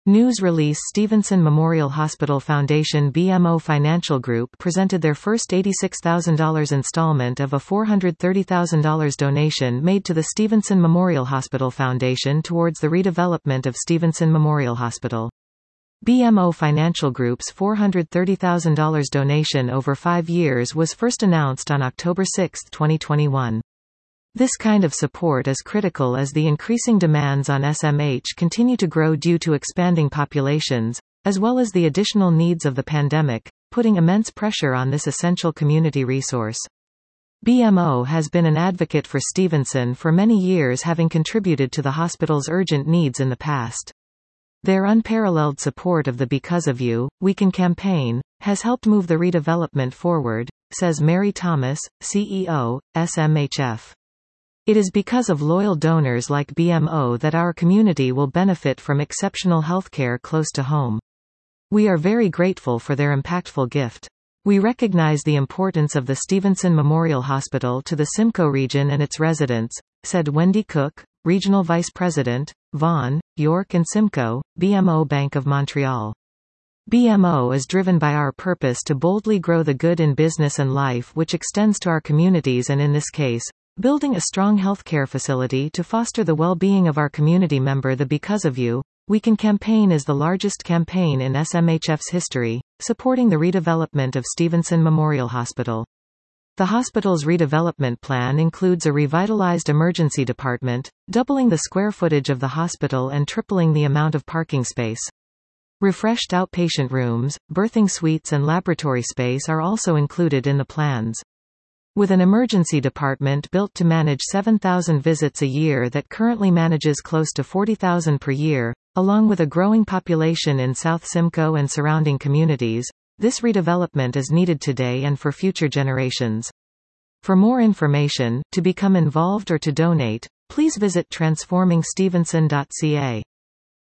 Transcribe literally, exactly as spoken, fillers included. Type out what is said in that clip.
News release. Stevenson Memorial Hospital Foundation B M O Financial Group presented their first eighty-six thousand dollars installment of a four hundred thirty thousand dollars donation made to the Stevenson Memorial Hospital Foundation towards the redevelopment of Stevenson Memorial Hospital. B M O Financial Group's four hundred thirty thousand dollars donation over five years was first announced on October sixth, twenty twenty-one. This kind of support is critical as the increasing demands on S M H continue to grow due to expanding populations, as well as the additional needs of the pandemic, putting immense pressure on this essential community resource. B M O has been an advocate for Stevenson for many years, having contributed to the hospital's urgent needs in the past. Their unparalleled support of the Because of You, We Can campaign has helped move the redevelopment forward, says Mary Thomas, C E O, S M H F. It is because of loyal donors like B M O that our community will benefit from exceptional healthcare close to home. We are very grateful for their impactful gift. We recognize the importance of the Stevenson Memorial Hospital to the Simcoe region and its residents, said Wendy Cook, Regional Vice President, Vaughan, York and Simcoe, B M O Bank of Montreal. B M O is driven by our purpose to boldly grow the good in business and life, which extends to our communities, and in this case, building a strong healthcare facility to foster the well-being of our community member. The Because of You, We Can campaign is the largest campaign in S M H F's history, supporting the redevelopment of Stevenson Memorial Hospital. The hospital's redevelopment plan includes a revitalized emergency department, doubling the square footage of the hospital and tripling the amount of parking space. Refreshed outpatient rooms, birthing suites and laboratory space are also included in the plans. With an emergency department built to manage seven thousand visits a year that currently manages close to forty thousand per year, along with a growing population in South Simcoe and surrounding communities, this redevelopment is needed today and for future generations. For more information, to become involved or to donate, please visit transforming stevenson dot c a.